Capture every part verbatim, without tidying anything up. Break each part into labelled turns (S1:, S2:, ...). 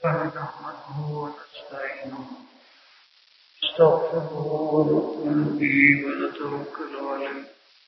S1: نحمده ونستعينه نستغفره ونؤمن به ونتوكل عليه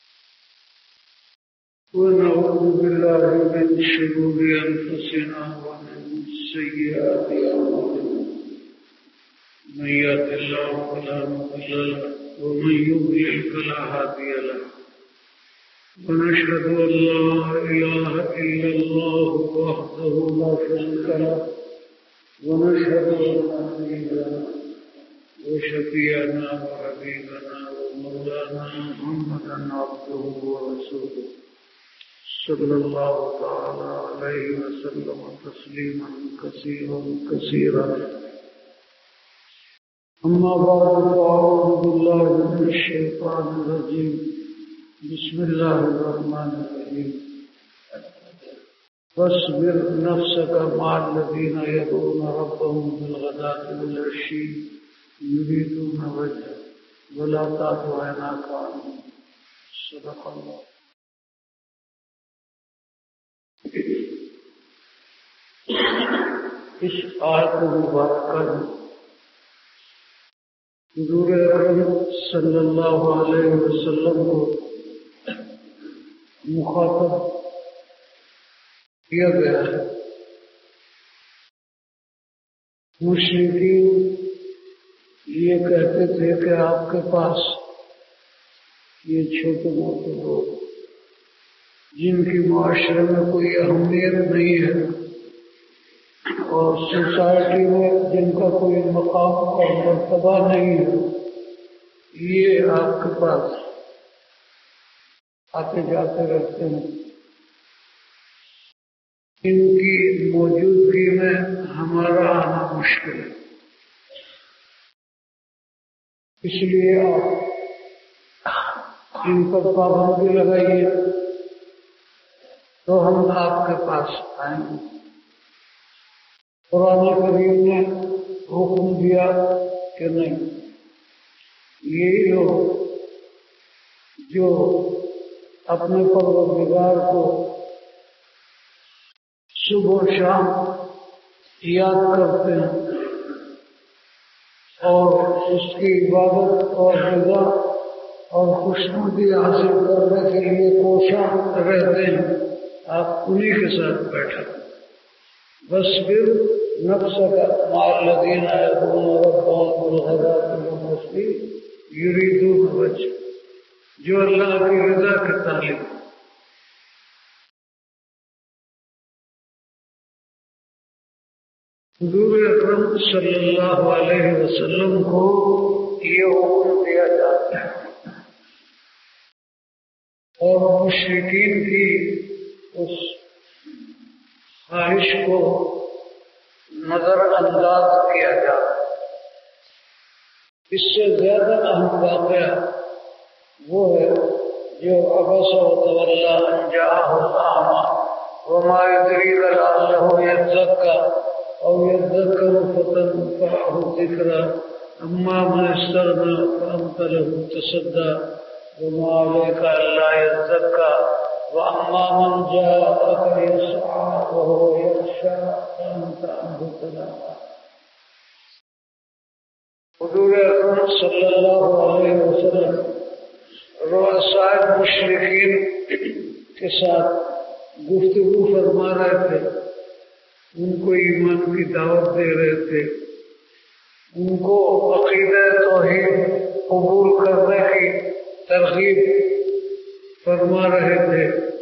S1: ونعوذ بالله من شرور أنفسنا ومن سيئات أعمالنا من يهد الله فلا مضل له ومن يضلل فلا هادي له ونشهد أن لا إله إلا الله وحده لا شريك له ونشهد أن نبينا وشفيعنا وحبيبنا ومولانا محمدا عبده ورسوله صلى الله تعالى عليه وسلم تسليما كثيرا كثيرا أما بعد فأعوذ بالله من الشيطان الرجيم بسم الله الرحمن الرحيم واصبر نفسك مع الذين يدعون ربهم بالغداة والعشي يريدون وجهه ولا تعد عيناك عنهم صدق الله. اس آیت مبارکہ میں حضور اکرم صلی اللہ علیہ وسلم کو مخاطب کیا گیا ہے. مشرکین یہ کہتے تھے کہ آپ کے پاس یہ چھوٹے موٹے لوگ جن کی معاشرے میں کوئی اہمیت نہیں ہے اور سوسائٹی میں جن کا کوئی مقام اور مرتبہ نہیں ہے، یہ آپ کے پاس آتے جاتے رہتے ہیں. ان کی موجودگی میں ہمارا آنا مشکل ہے، اس لیے آپ ان پر پابندی لگائیے تو ہم آپ کے پاس آئیں گے. قرآن کریم نے حکم دیا کہ نہیں، یہی لوگ جو اپنے پروردگار کو صبح و شام یاد کرتے ہیں اور اس کی عبادت اور رضا اور خوشنودی حاصل کرنے کے لیے کوشاں رہتے ہیں، آپ انہی کے ساتھ بیٹھے. بس پھر نفسک مع الذین یدعون ربهم بالغداة والعشی یریدون وجہہ، جو اللہ کی رضا کے طالب. حضور اکرم صلی اللہ علیہ وسلم کو یہ حکم دیا جاتا ہے اور مشرکین کی اس خواہش کو نظر انداز کیا جاتا ہے. اس سے زیادہ اہم واقعہ وہ ہے جو عبس وتولی ان جاءہ الاعمی وما یدریک لعلہ یزکیٰ او یذکر فتنفعہ الذکریٰ اما من استغنی فانت له تصدی وما علیک الا یزکیٰ وَأَمَّا مَنْ جَاءَكَ يَسْعَىٰ وَهُوَ يَخْشَىٰ فَأَنْتَ عَنْهُ تَلَهَّىٰ. حضور اکرم صلی اللہ علیہ وسلم رؤساء مشرکین کے ساتھ گفتگو فرما رہے تھے، ان کو ایمان کی دعوت دے رہے تھے، ان کو عقیدہ توحید قبول کرنے کی ترغیب فرما رہے تھے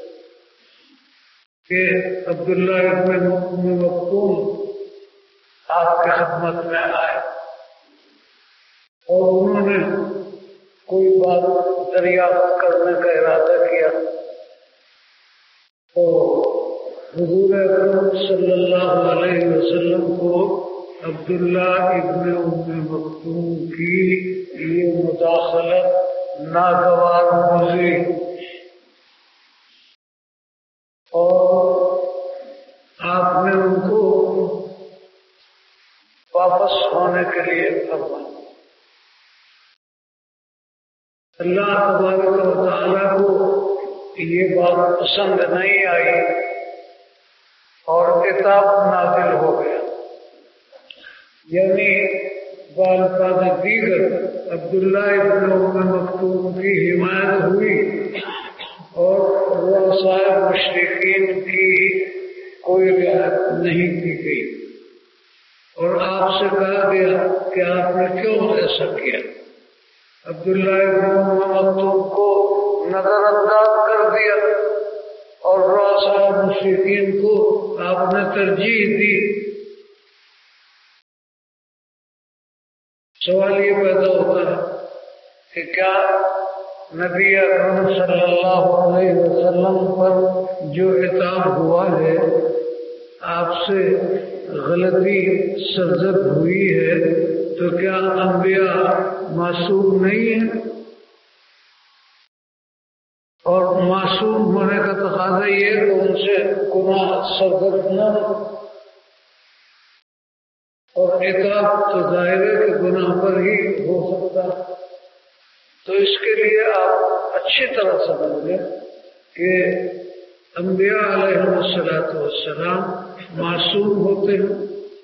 S1: کہ عبداللہ ابن ام مکتوم آپ کی خدمت میں آئے اور انہوں نے کوئی بات دریافت کرنے کا ارادہ کیا تو حضور اکرم صلی اللہ علیہ وسلم کو عبداللہ ابن ام مکتوم کی یہ مداخلت ناگوار گزری اور آپ نے ان کو واپس ہونے کے لیے فرمایا. اللہ تبارک و تعالیٰ کو یہ بات پسند نہیں آئی اور کتاب نازل ہو گیا. یعنی بالفاظ دیگر عبداللہ ابن ام مکتوم کی حمایت ہوئی اور رؤساء مشرکین کی کوئی رعایت نہیں کی گئی، اور آپ سے کہا گیا کہ آپ نے کیوں ایسا کیا؟ عبداللہ ابن ام مکتوم کو نظر انداز کر دیا اور رؤساء مشرکین کو آپ نے ترجیح دی۔ سوال یہ پیدا ہوتا ہے کہ کیا نبی اکرم صلی اللہ علیہ وسلم پر جو عتاب ہوا ہے، آپ سے غلطی سرزد ہوئی ہے، تو کیا انبیاء معصوم نہیں ہیں؟ اور معصوم ہونے کا تقاضا یہ ہے کہ ان سے گناہ سرزد نہ ہو، اور عتاب تو ظاہر ہے کہ گناہ پر ہی ہو سکتا ہے۔ تو اس کے لیے آپ اچھی طرح سمجھ لیں کہ انبیاء علیہ الصلوۃ والسلام معصوم ہوتے ہیں،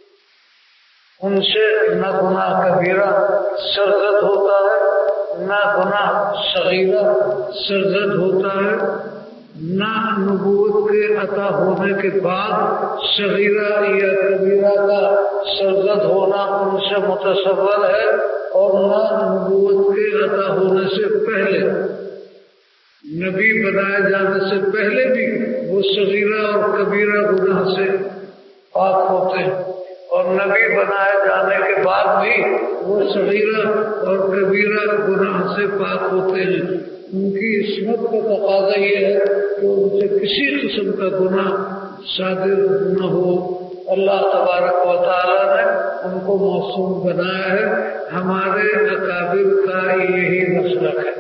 S1: ان سے نہ گناہ کبیرہ سرزد ہوتا ہے، نہ گناہ صغیرہ سرزد ہوتا ہے، نہ نبوت کے عطا ہونے کے بعد صغیرہ یا کبیرہ کا سرزد ہونا ان سے متصور ہے، اور نہ نبوت کے عطا ہونے سے پہلے، نبی بنائے جانے سے پہلے بھی وہ صغیرہ اور کبیرہ گناہ سے پاک ہوتے ہیں، اور نبی بنائے جانے کے بعد بھی وہ صغیرہ اور کبیرہ گناہ سے پاک ہوتے ہیں۔ ان کی عصمت کا تقاضا یہ ہے کہ ان سے کسی قسم کا گناہ صادر نہ ہو۔ اللہ تبارک و تعالیٰ نے ان کو معصوم بنایا ہے۔ ہمارے اکابر کا یہی مسلک ہے۔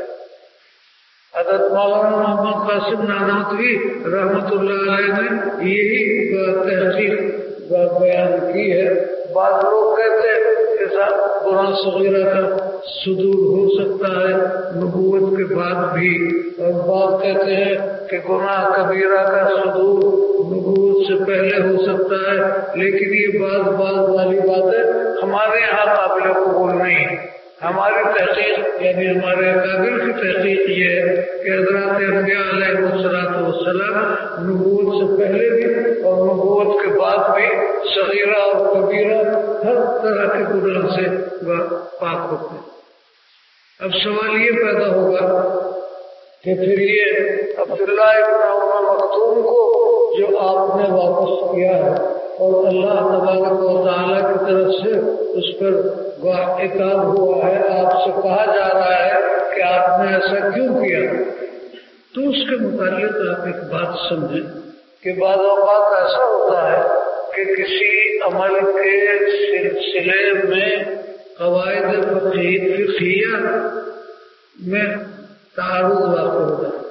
S1: حضرت مولانا محمد قاسم نانوتوی رحمۃ اللہ علیہ نے یہی تحقیق بیان کی ہے۔ بعض لوگ کہتے ہیں کہ گناہ صغیرہ کا صدور ہو سکتا ہے نبوت کے بعد بھی، اور بعض کہتے ہیں کہ گناہ کبیرہ کا صدور نبوت سے پہلے ہو سکتا ہے، لیکن یہ بعض بعض والی باتیں ہمارے یہاں قابل قبول نہیں ہے۔ ہماری تحقیق یعنی ہمارے اکابر کی تحقیق یہ ہے کہ حضرات انبیاء علیہ الصلوۃ والسلام نبوت سے پہلے بھی اور نبوت کے بعد بھی صغیرہ اور کبیرہ ہر طرح کے گناہ سے پاک ہوتے ہیں۔ اب سوال یہ پیدا ہوگا کہ پھر یہ عبداللہ ابن ام مکتوم کو جو آپ نے واپس کیا ہے اور اللہ تبارک و تعالیٰ کی طرف سے اس پر عتاب ہوا ہے، آپ سے کہا جا رہا ہے کہ آپ نے ایسا کیوں کیا، تو اس کے متعلق آپ ایک بات سمجھیں کہ بعض اوقات ایسا ہوتا ہے کہ کسی عمل کے سلسلے میں قواعد فقہیہ میں تعارض واقع ہوتا ہے۔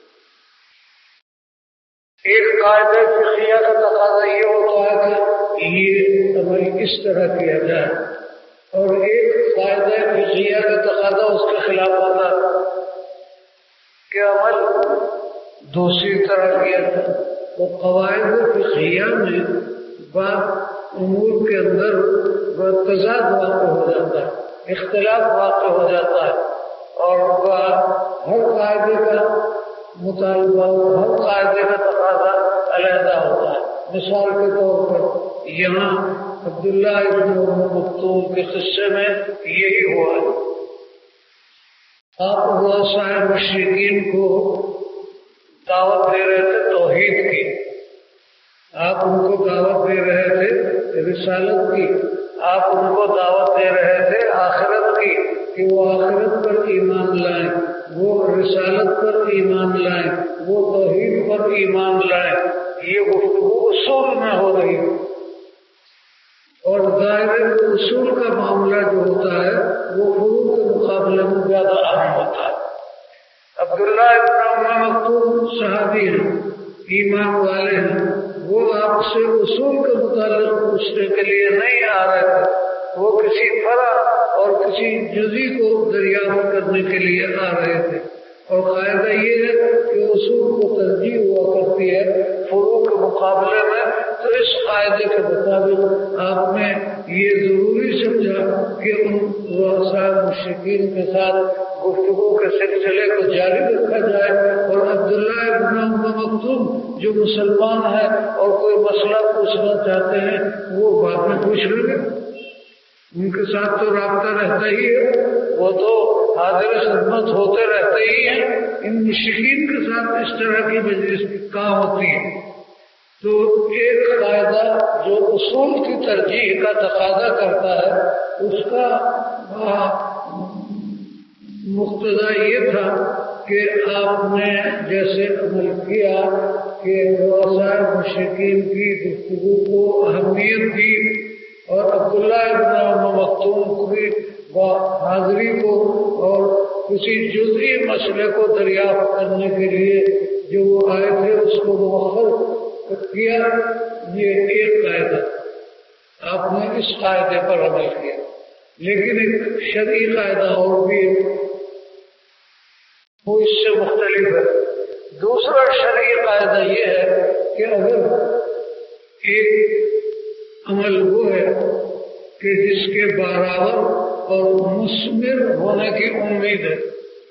S1: ایک قاعدہ فقہیہ کا تقاضا یہ ہوتا ہے کہ یہ عمل کس طرح کیا جائے، اور ایک قاعدہ فقہیہ کا تقاضا اس کے خلاف ہوتا ہے کہ عمل دوسری طرح کیا جائے۔ تو قواعد فقہیہ میں بعض امور کے اندر تضاد واقع ہو جاتا ہے، اختلاف واقع ہو جاتا ہے، اور ہر قاعدے کا مطالبہ ہر قاعدے کا تقاضا علیحدہ ہوتا ہے۔ مثال کے طور پر یہاں عبداللہ ابن ام مکتوم کے قصے میں یہی ہوا ہے۔ آپ رؤساء مشرکین کو دعوت دے رہے تھے توحید کی، آپ ان کو دعوت دے رہے تھے رسالت کی، آپ ان کو دعوت دے رہے تھے آخرت کی کہ وہ آخرت پر ایمان لائیں، وہ رسالت پر ایمان لائیں، وہ توحید پر ایمان لائیں۔ یہ گفتگو اصول میں ہو رہی ہے، اور ظاہر اصول کا معاملہ جو ہوتا ہے وہ فروع کے مقابلے میں زیادہ اہم ہوتا ہے۔ عبداللہ ابن ام مکتوم صحابی ہیں، ایمان والے ہیں، وہ آپ سے اصول کے متعلق پوچھنے کے لیے نہیں آ رہے تھے، وہ کسی فرع اور کسی جزی کو دریافت کرنے کے لیے آ رہے تھے، اور قاعدہ یہ ہے کہ اصول کو ترجیح ہوا کرتی ہے فروع کے مقابلے میں۔ تو اس قاعدے کے مطابق آپ نے یہ ضروری سمجھا کہ ان رؤساء مشرکین کے ساتھ گفتگو کے سلسلے کو جاری رکھا جائے، اور عبداللہ ابن ام مکتوم جو مسلمان ہے اور کوئی مسئلہ پوچھنا چاہتے ہیں وہ بعد میں پوچھ لیں گے، ان کے ساتھ تو رابطہ رہتا ہی ہے، وہ تو حاضر خدمت ہوتے رہتے ہی ہیں، ان مشرکین کے ساتھ اس طرح کی مجلس کہاں ہوتی ہے۔ تو ایک قاعدہ جو اصول کی ترجیح کا تقاضا کرتا ہے اس کا مقتضا یہ تھا کہ آپ نے جیسے عمل کیا کہ رؤساء مشرکین کی گفتگو کو اہمیت دی اور عبداللہ ابن ام مکتوم کی حاضری کو اور کسی جزئی مسئلے کو دریافت کرنے کے لیے جو وہ آئے تھے اس کو مؤخر کیا، یہ ایک قاعدہ آپ نے اس قاعدے پر عمل کیا۔ لیکن ایک شرعی قاعدہ اور بھی ہے، وہ اس سے مختلف ہے۔ دوسرا شرعی قاعدہ یہ ہے کہ اگر ایک عمل وہ ہے کہ جس کے برابر اور مثمر ہونے کی امید ہے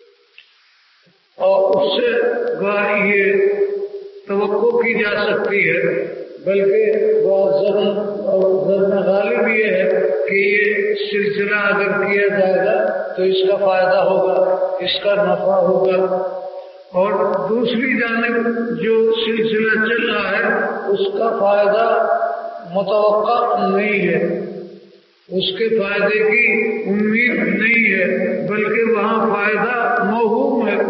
S1: اور اس سے گاہ یہ توقع کی جا سکتی ہے، بلکہ وہ ضرور اور ضرور غالب یہ ہے کہ یہ سلسلہ اگر کیا جائے گا تو اس کا فائدہ ہوگا، اس کا نفع ہوگا، اور دوسری جانب جو سلسلہ چل رہا ہے اس کا فائدہ متوقع نہیں ہے، اس کے فائدے کی امید نہیں ہے، بلکہ وہاں فائدہ موہوم ہے،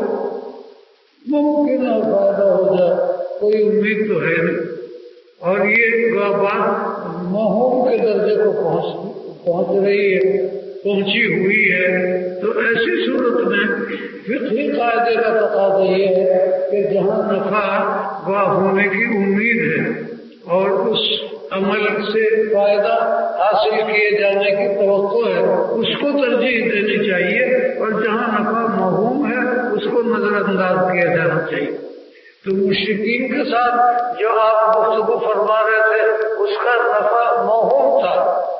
S1: ممکن ہے فائدہ ہو جائے، کوئی امید تو ہے نہیں، اور یہ بات موہوم کے درجے کو پہنچ پہنچ رہی ہے، پہنچی ہوئی ہے۔ تو ایسی صورت میں فقہی قاعدے کا تقاضا یہ ہے کہ جہاں نفع گواہ ہونے کی امید ہے اور اس عمل سے فائدہ حاصل کیے جانے کی توقع ہے اس کو ترجیح دینی چاہیے، اور جہاں نفع موہوم ہے اس کو نظر انداز کیا جانا چاہیے۔ تو مشرکین کے ساتھ جو آپ گفتگو فرما رہے تھے اس کا نفع موہوم تھا،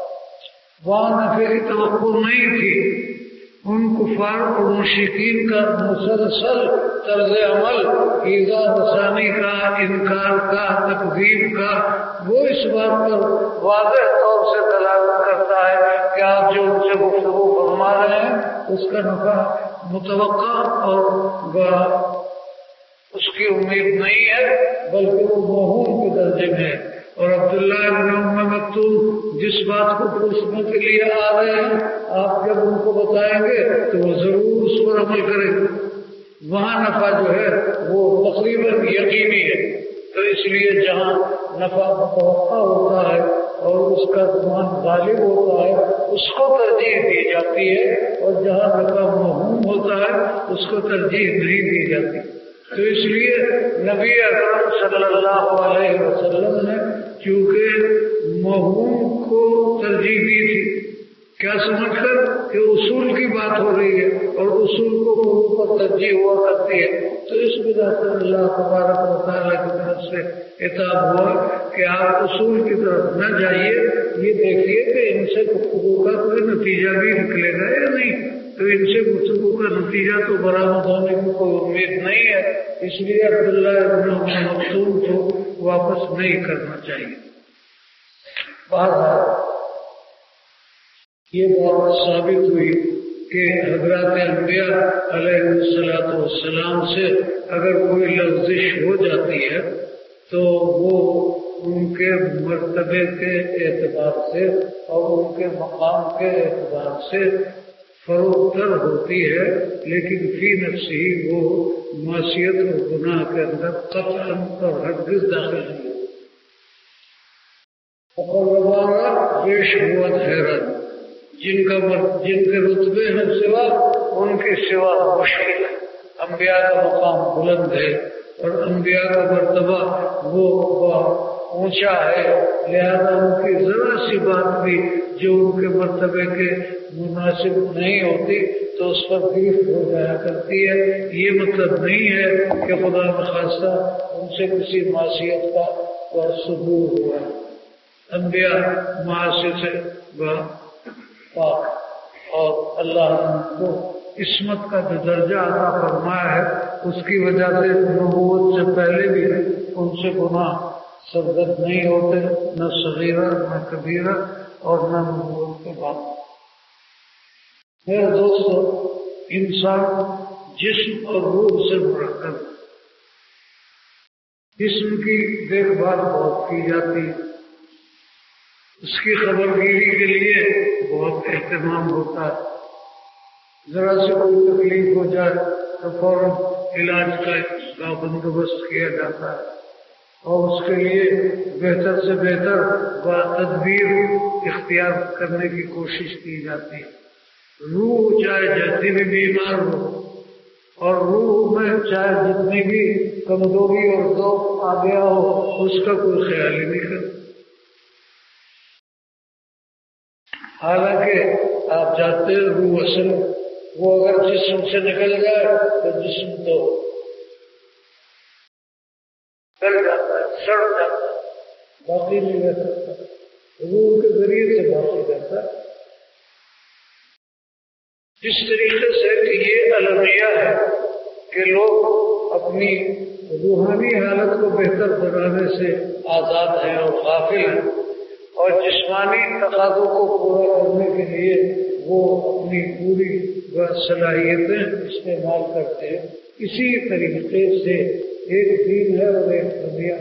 S1: وہاں نفع کی توقع نہیں تھی۔ ان کفار اور مشرکین کا مسلسل طرز عمل ایذا رسانی کا، انکار کا، تکذیب کا، وہ اس بات پر واضح طور سے دلالت کرتا ہے کہ آپ جو ان سے گفتگو فرما رہے ہیں اس کا نفع متوقع اور اس کی امید نہیں ہے، بلکہ وہ موہوم کے درجے میں ہے۔ اور عبداللہ ابن ام مکتوم جس بات کو پوچھنے کے لیے آ رہے ہیں آپ جب ان کو بتائیں گے تو وہ ضرور اس پر عمل کریں گے، وہاں نفع جو ہے وہ تقریباً یقینی ہے۔ تو اس لیے جہاں نفع متوقع ہوتا ہے اور اس کا گمان غالب ہوتا ہے اس کو ترجیح دی جاتی ہے، اور جہاں نفع موہوم ہوتا ہے اس کو ترجیح نہیں دی جاتی۔ تو اس لیے نبی اکرم صلی اللہ علیہ وسلم نے چونکہ موہوم کو ترجیح دی تھی، کیا سمجھ کر کہ اصول کی بات ہو رہی ہے اور اصول کو موہوم پر ترجیح ہوا کرتی ہے، تو اس بنا سے اللہ تبارک و تعالیٰ کی طرف سے خطاب ہوا کہ آپ اصول کی طرف نہ جائیے، یہ دیکھیے کہ ان سے گفتگو کا کوئی نتیجہ بھی نکلے گا یا نہیں۔ تو ان سے گفتگو کا نتیجہ تو برآمد ہونے کی کوئی امید نہیں ہے، اس لیے عبداللہ ابن ام مکتوم کو واپس نہیں کرنا چاہیے۔ بہرحال یہ بات ثابت ہوئی کہ حضرات انبیاء علیہ الصلوۃ والسلام سے اگر کوئی لغزش ہو جاتی ہے تو وہ ان کے مرتبے کے اعتبار سے اور ان کے مقام کے اعتبار سے فروتر ہوتی ہے، لیکن فی نفسی وہ معصیت اور گناہ کے اندر قطعاً اور ہرگز داخل نہیں ہوتی۔ مقربانہ پیش ہوا حیرت جن کا جن کے رتبے ہیں سوا ان کے سوا مشکل ہے، انبیاء کا مقام بلند ہے اور انبیاء کا مرتبہ وہ اونچا ہے، لہذا ان کی ذرا سی بات بھی جو ان کے مرتبے کے مناسب نہیں ہوتی تو اس پر گرفت ہو جایا کرتی ہے۔ یہ مطلب نہیں ہے کہ خدا نخواستہ ان سے کسی معصیت کا صدور ہوا، انبیاء معاصی سے پاک اور اللہ نے کو عصمت کا جو درجہ عطا فرمایا ہے اس کی وجہ سے نبوت سے پہلے بھی ان سے گناہ سرزد نہیں ہوتے، نہ صغیرہ نہ کبیرہ اور نہ نبوت کے بعد۔ میرے دوستو، انسان جسم اور روح سے مرکب، جسم کی دیکھ بھال بہت کی جاتی ہے، اس کی خبرگیری کے لیے بہت اہتمام ہوتا ہے، ذرا سے کوئی تکلیف ہو جائے تو فوراً علاج کا بندوبست کیا جاتا ہے اور اس کے لیے بہتر سے بہتر تدبیر اختیار کرنے کی کوشش کی جاتی ہے۔ روح چاہے جیسی بھی بیمار ہو اور روح میں چاہے جتنی بھی کمزوری اور ذوق آ گیا ہو اس کا کوئی خیال ہی نہیں کرتا، حالانکہ آپ جانتے ہیں روح اصل وہ اگر جسم سے نکل جائے تو جسم تو گل جاتا ہے، سڑ جاتا ہے، باقی نہیں رہ سکتا، روح کے ذریعے سے باقی رہتا ہے۔ جس طریقے سے کہ یہ المیہ ہے کہ لوگ اپنی روحانی حالت کو بہتر بنانے سے آزاد ہیں اور غافل ہیں، اور جسمانی تقاضوں کو پورا کرنے کے لیے وہ اپنی پوری صلاحیتیں استعمال کرتے ہیں۔ اسی طریقے سے ایک دین ہے اور ایک دنیا۔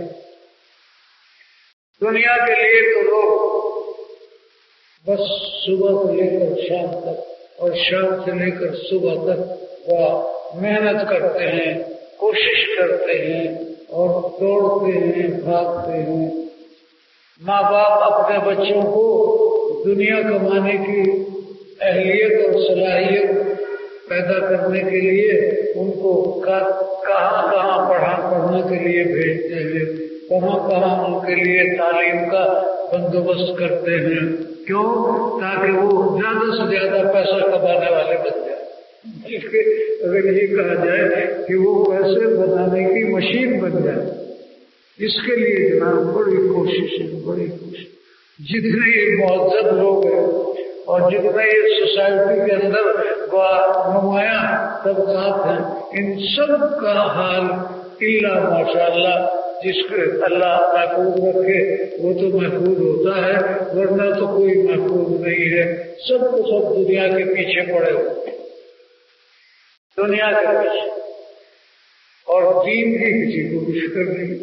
S1: دنیا کے لیے تو لوگ بس صبح سے لے کر شام تک اور شام سے لے کر صبح تک وہ محنت کرتے ہیں، کوشش کرتے ہیں اور دوڑتے ہیں، بھاگتے ہیں۔ ماں باپ اپنے بچوں کو دنیا کمانے کی اہلیت اور صلاحیت پیدا کرنے کے لیے ان کو کہاں کہاں پڑھا پڑھنے کے لیے بھیجتے ہیں، کہاں کہاں ان کے لیے تعلیم کا بندوبست کرتے ہیں۔ کیوں؟ تاکہ وہ زیادہ سے زیادہ پیسہ کمانے والے بن جائیں، اگر یہ کہا جائے کہ وہ پیسے بنانے کی مشین بن جائے۔ اس کے لیے جناب بڑی کوشش ہے، بڑی کوشش۔ جتنے یہ معذب لوگ ہیں اور جتنے یہ سوسائٹی کے اندر نمایاں طبقات ہیں، ان سب کا حال الا ماشاء اللہ جس کو اللہ محفوظ رکھے وہ تو محفوظ ہوتا ہے، ورنہ تو کوئی محفوظ نہیں ہے۔ سب کو سب دنیا کے پیچھے پڑے ہوئے، دنیا کے پیچھے، اور دین کی کسی کو بھی فکر نہیں،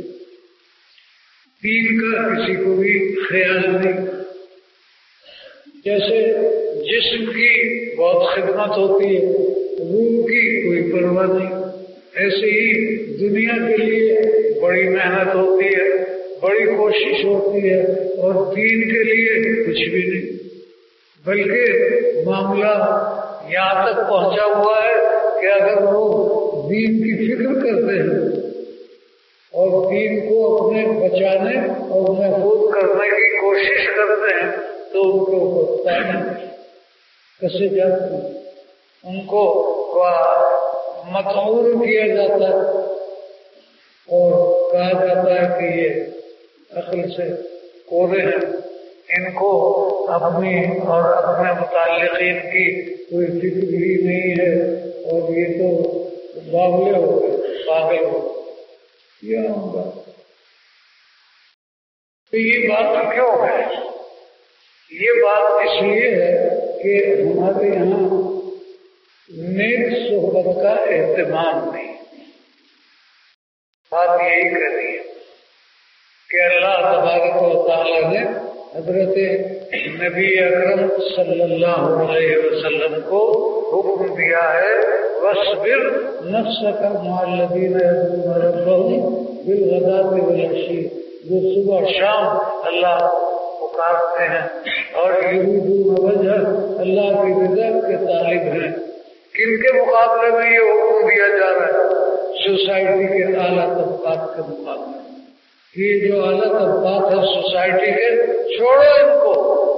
S1: دین کا کسی کو بھی خیال نہیں۔ جیسے جسم کی بہت خدمت ہوتی ہے، روح کی کوئی پرواہ نہیں، ایسے ہی دنیا کے لیے بڑی محنت ہوتی ہے، بڑی کوشش ہوتی ہے، اور دین کے لیے کچھ بھی نہیں، بلکہ معاملہ یہاں تک پہنچا ہوا ہے کہ اگر لوگ دین کی فکر کرتے ہیں اور دین کو اپنے بچانے اور محفوظ کرنے کی کوشش کرتے ہیں تو ان کو پتہ کسے جاتے ہیں، ان کو مطمور کیا جاتا ہے اور کہا جاتا ہے کہ یہ عقل سے کورے ہیں، ان کو اپنی اور اپنے متعلقین کی کوئی فکر ہی نہیں ہے اور یہ تو باغلے ہو گئے، پاگل ہو گئے۔ یہ عام بات، تو یہ بات کیوں ہے؟ یہ بات اس لیے ہے کہ ہمارے یہاں نیک صحبت کا اہتمام نہیں۔ بات یہی کر رہی ہے کہ اللہ تبارک و تعالیٰ نے حضرت نبی اکرم صلی اللہ علیہ وسلم کو حکم دیا ہے وَاصْبِرْ نَفْسَكَ مَعَ الَّذِينَ يَدْعُونَ رَبَّهُمْ بِالْغَدَاةِ وَالْعَشِيِّ، جو صبح شام اللہ پکارتے ہیں اور یریدون وجہ اللہ کی رضا کے طالب ہیں۔ کن کے مقابلے میں یہ حکم دیا جا رہا ہے؟ سوسائٹی کے اعلیٰ طبقات کے مقابلے۔ یہ جو اعلیٰ طبقات ہے سوسائٹی کے، چھوڑو ان کو،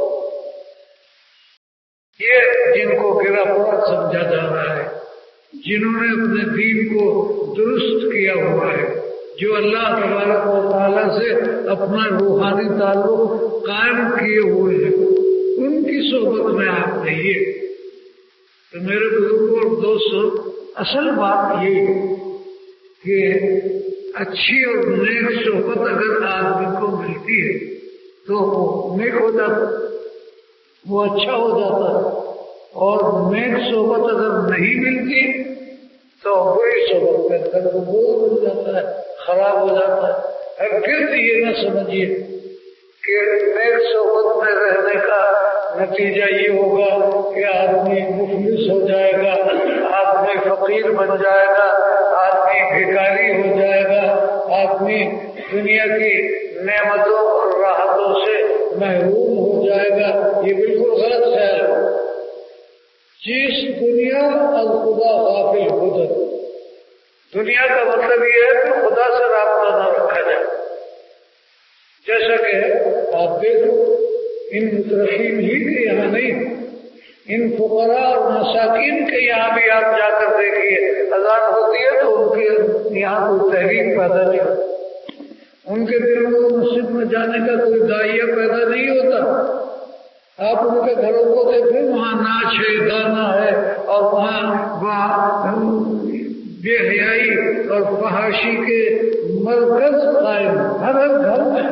S1: یہ جن کو گرا پڑا سمجھا جا رہا ہے، جنہوں نے اپنے دین کو درست کیا ہوا ہے، جو اللہ تبارک و تعالیٰ سے اپنا روحانی تعلق قائم کیے ہوئے ہیں، ان کی صحبت میں آپ نہیں تو میرے بزرگوں اور دوستوں، اصل بات یہ کہ اچھی اور نیک صحبت اگر آدمی کو ملتی ہے تو وہ نیک ہو جاتا، وہ اچھا ہو جاتا، اور نیک صحبت اگر نہیں ملتی تو بری صحبت کے اندر وہ برا بن جاتا ہے، خراب ہو جاتا ہے۔ ہرگز یہ نہ سمجھیے کہ نیک صحبت میں رہنے کا نتیجہ یہ ہوگا کہ آدمی مفلس ہو جائے گا، آدمی فقیر بن جائے گا، آدمی بھکاری ہو جائے گا، آدمی دنیا کی نعمتوں اور راحتوں سے محروم ہو جائے گا۔ یہ بالکل غلط خیال ہے۔ جس دنیا الخدا غافل ہو جائے، دنیا کا مطلب یہ ہے کہ خدا سے رابطہ نہ رکھا جائے۔ جیسا کہ آپ دیکھو ان مترفین ہی کے یہاں نہیں، ان فقراء اور مساکین کے یہاں بھی آپ جا کر دیکھیے، اذان ہوتی ہے تو ان کے یہاں کوئی تحریک پیدا نہیں ہوتی، ان کے دل میں مسجد میں جانے کا کوئی داعیہ پیدا نہیں ہوتا۔ آپ ان کے گھروں کو دیکھیں، وہاں ناچ ہے، گانا ہے، اور وہاں بے حیائی اور فحاشی کے مرکز قائم ہر ہر گھر میں،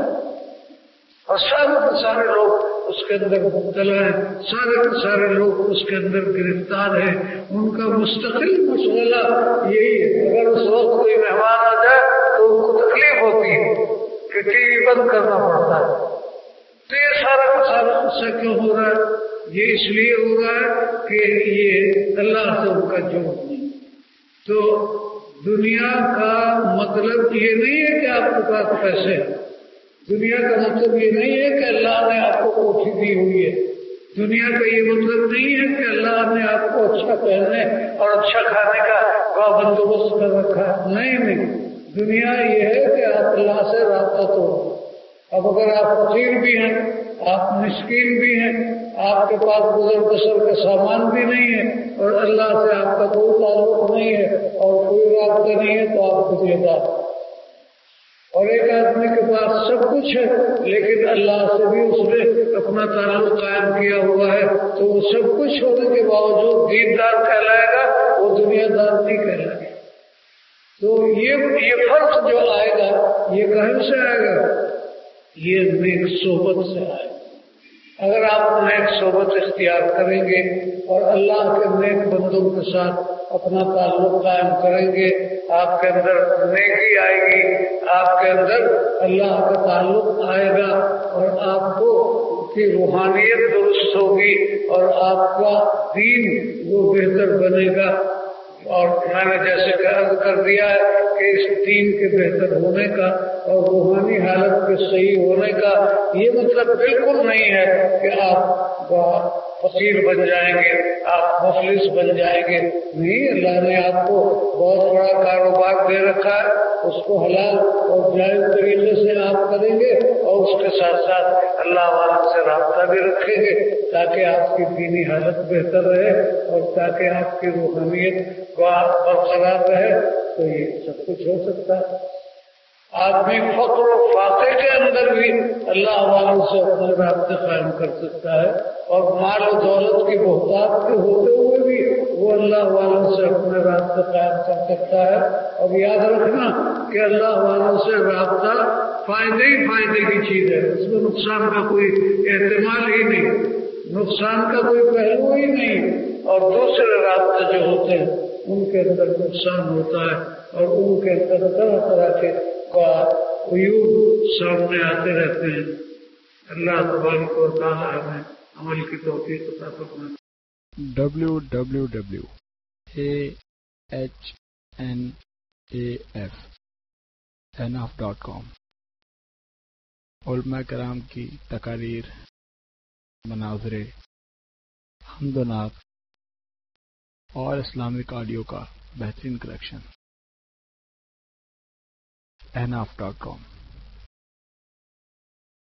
S1: اور سارے کے سارے لوگ اس کے اندر مبتلا ہیں، سارے کے سارے لوگ اس کے اندر گرفتار ہیں۔ ان کا مستقل مشغلہ یہی ہے۔ اگر اس وقت کوئی مہمان آ جائے تو ان کو تکلیف ہوتی ہے کہ ٹی وی بند کرنا پڑتا ہے۔ تو یہ سارا کا سارا قصہ کیوں ہو رہا ہے؟ یہ اس لیے ہو رہا ہے کہ یہ اللہ سے ان کا جوڑ نہیں۔ تو دنیا کا مطلب یہ نہیں ہے کہ آپ کے پاس پیسے ہیں، دنیا کا مطلب یہ نہیں ہے کہ اللہ نے آپ کو کوٹھی دی ہوئی ہے، دنیا کا یہ مطلب نہیں ہے کہ اللہ نے آپ کو اچھا پہننے اور اچھا کھانے کا بندوبست کر رکھا ہے۔ نہیں نہیں، دنیا یہ ہے کہ آپ اللہ سے رابطہ توڑیں۔ اب اگر آپ فقیر بھی ہیں، آپ مسکین بھی ہیں، آپ کے پاس گزر بسر کا سامان بھی نہیں ہے، اور اللہ سے آپ کا کوئی تعلق نہیں ہے اور کوئی رابطہ نہیں ہے، تو آپ کو یہ بات۔ اور ایک آدمی کے پاس سب کچھ ہے لیکن اللہ سے بھی اس نے اپنا تعلق قائم کیا ہوا ہے، تو وہ سب کچھ ہونے کے باوجود دیندار کہلائے گا، وہ دنیا دار نہیں کہلائے گا۔ تو یہ یہ فرق جو آئے گا یہ کہاں سے آئے گا؟ یہ نیک صحبت سے آئے گا۔ اگر آپ نیک صحبت اختیار کریں گے اور اللہ کے نیک بندوں کے ساتھ اپنا تعلق قائم کریں گے، آپ کے اندر نیکی آئے گی، آپ کے اندر اللہ کا تعلق آئے گا، اور آپ کو کی روحانیت درست ہوگی، اور آپ کا دین وہ بہتر بنے گا۔ اور میں نے جیسے کہ عرض کر دیا ہے کہ اس دین کے بہتر ہونے کا اور روحانی حالت کے صحیح ہونے کا یہ مطلب بالکل نہیں ہے کہ آپ فقیر بن جائیں گے، آپ مفلس بن جائیں گے۔ نہیں، اللہ نے آپ کو بہت بڑا کاروبار دے رکھا ہے، اس کو حلال اور جائز طریقے سے آپ کریں گے، اور اس کے ساتھ ساتھ اللہ والوں سے رابطہ بھی رکھیں گے تاکہ آپ کی دینی حالت بہتر رہے اور تاکہ آپ کی روحانیت برقرار رہے۔ تو یہ سب کچھ ہو سکتا ہے۔ آدمی فقر و فاقے کے اندر بھی اللہ والوں سے اپنے رابطے قائم کر سکتا ہے، اور مال و دولت کی بہتات کے ہوتے ہوئے بھی وہ اللہ والوں سے اپنے رابطے قائم کر سکتا ہے۔ اور یاد رکھنا کہ اللہ والوں سے رابطہ فائدے ہی فائدے کی چیز ہے، اس میں نقصان کا کوئی احتمال ہی نہیں، نقصان کا کوئی پہلو ہی نہیں۔ اور دوسرے رابطے جو ہوتے ہیں ان کے اندر نقصان ہوتا ہے، اور ان کے اندر طرح طرح کے عیوب سامنے آتے رہتے ہیں۔ اللہ تبارک و تعالی ہمیں عمل کی توفیق عطا فرمائے۔
S2: W W W A H N A F ایناف ڈاٹ کام علماء کرام کی تقاریر، مناظرے، حمد و نعت اور اسلامک آڈیو کا بہترین کلیکشن ایناف ڈاٹ کام۔